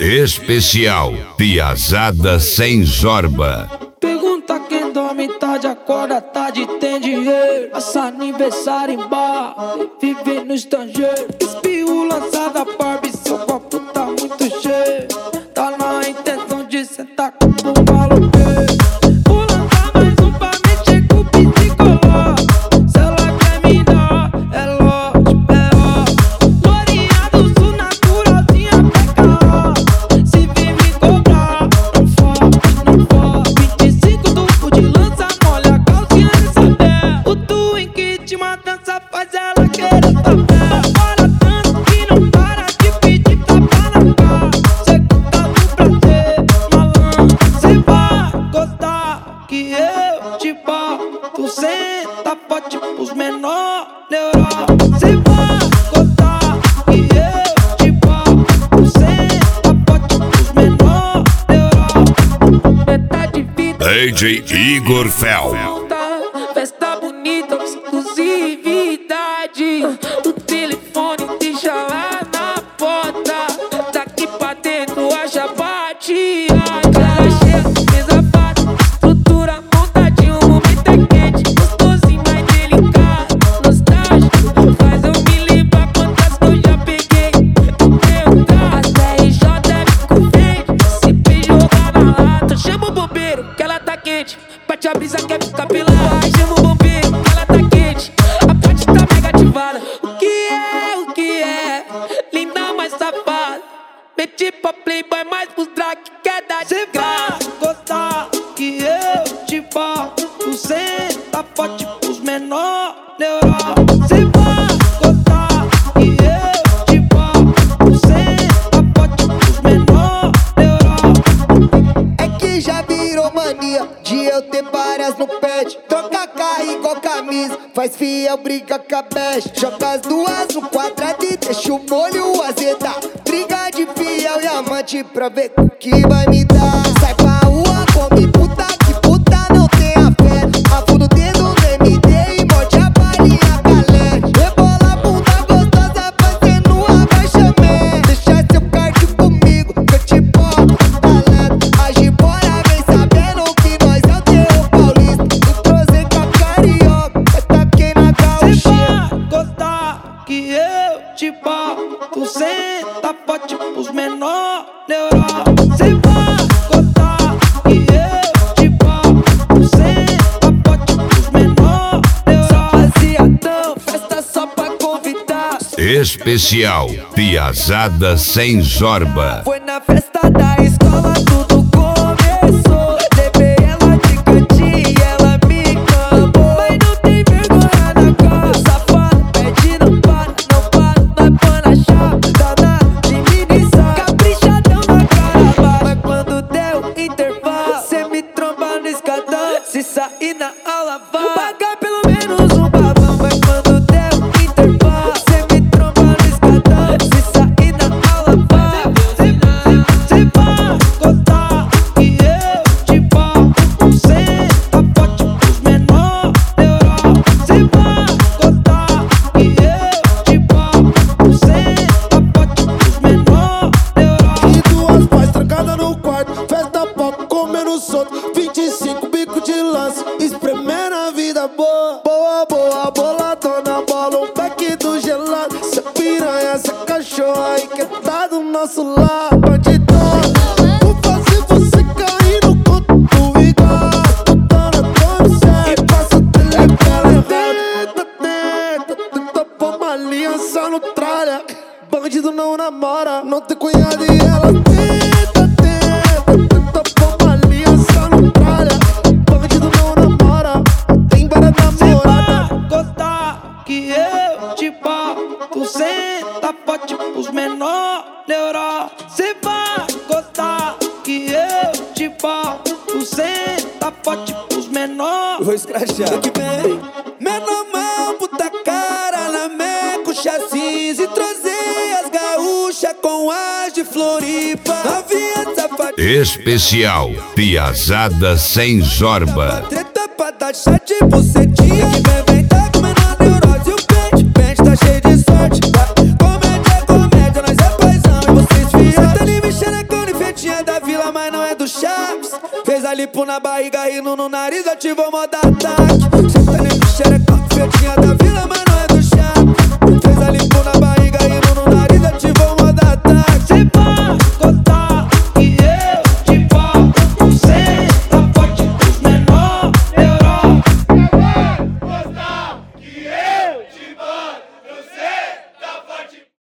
Especial Piazada Sem Zorba. Pergunta quem dorme tarde, acorda tarde, tem dinheiro. Passa aniversário em bar, vive no estrangeiro. Espirro lançada Barbie, seu copo tá muito cheio. Tá na intenção de sentar com o maloqueiro. Vou lançar mais um pra mexer com o psicoló. Se ela quer me dar, é lógico, é ó. Florinha do sul, naturalzinha, PKO. Se vir me cobrar, não for, não for. 25 duplo de lança, molha a calcinha de saber. O twink de uma dança faz ela querer saber. Para tanto que não para de pedir tapa na cara. Cê gosta do prazer, malandro, cê vai gostar que eu te boto. Senta forte pros menor neural. Cê vai gostar que eu te boto. Senta forte pros menor neural. Metade vida, DJ Igor Fel. festa bonita, exclusividade. O telefone deixa lá na porta. Daqui pra dentro haja bateada. Cara cheia, mesa farta, estrutura montadinho. O momento é quente, gostosinho, mais delicado. Nostálgico, faz eu me lembrar quantas que eu já peguei. Meu Deus, a CRJ fico verde. Se beijo jogar na lata, chama o bombeiro que ela tá quente. Bate a brisa, quer ficar pelada. Chama o bombeiro que ela tá quente. A parte tá mega ativada. O que é? Linda, mais safada. Meti pra playboy, mais pros drag que quer dar de graça. Cê vai gostar que eu te boto. Senta forte pros menor neural. Cê vai gostar que eu te boto. Senta forte pros menor neural. É que já virou mania de eu ter várias no pet. Troca carro igual camisa, faz fiel, briga com a best. Joga as duas no quadrado e deixa o molho azedar. Briga de fiel e amante pra ver o que vai me dar. Sai pra rua, come puta, que puta não tem a fé. Afunda o dedo no MD e morde a balinha galete. Rebola a bunda gostosa fazendo abaixamento. Deixa seu card comigo que eu te boto talento. Age bora, vem sabendo que nós é o terror paulista. Entrosei com a carioca, eu taquei na Cê gauchinha. vai gostar que eu te boto. Senta forte pros menor neural. Cê vai gostar que eu te boto. Senta forte pros menor neural. Rapaziadão, festa só pra convidar. Especial Piazada Sem Zorba. Foi na festa da escola, tudo começou. Levei ela de cantinho e ela me clamou. Mas não tem vergonha na cara, safado, pede não para, não para. Nós põe na chave, danado de minizar. Caprichadão na cara, mas quando deu intervalo, cê me tromba no escadão. Se sair na aula, vai pagar pelo menos um babão. Mas quando deu intervalo, cê me tromba no escadão. Se sair na aula, vai. Cê vai gostar que eu te boto. Senta forte pros menor neural. Cê vai gostar que eu te boto. Senta forte pros menor neural. E duas pais trancadas no quarto, festa pop, comendo solto. 25 bico de lance, espremendo a vida boa. Boa, boa, boladona, bola um pack do gelado. Cê piranha, essa cachorra aí que tá do nosso lado. Bandidona, vou fazer você cair no conto do igual. Tutana, tome sério, e passa o telefone. Tenta pôr uma aliança no tralha. Bandido não namora, não tem cunhado e ela tenta pôr uma aliança no tralha. Bandido não namora, tem várias Cê namoradas. vai gostar que eu te boto. Senta forte pros menor neural. Cê vai gostar que eu te boto. Senta forte pros menor. Vou escrachar. Que vem menor mão, puta cara na meco, chassis e trozei as gaúchas com as de Floripa. Novinha safadinha, Especial Piazada Sem Zorba. treta pra dar chat e bucetinha. Que vem tá comendo a neurose e o pente tá cheio de sorte. Comédia é comédia, nós é paizão e vocês fiam. Cê tá ali mexendo com Senta lipo na barriga, rindo no nariz, ativou moda ataque. Senta nego xereca, feitinha da vila, mas não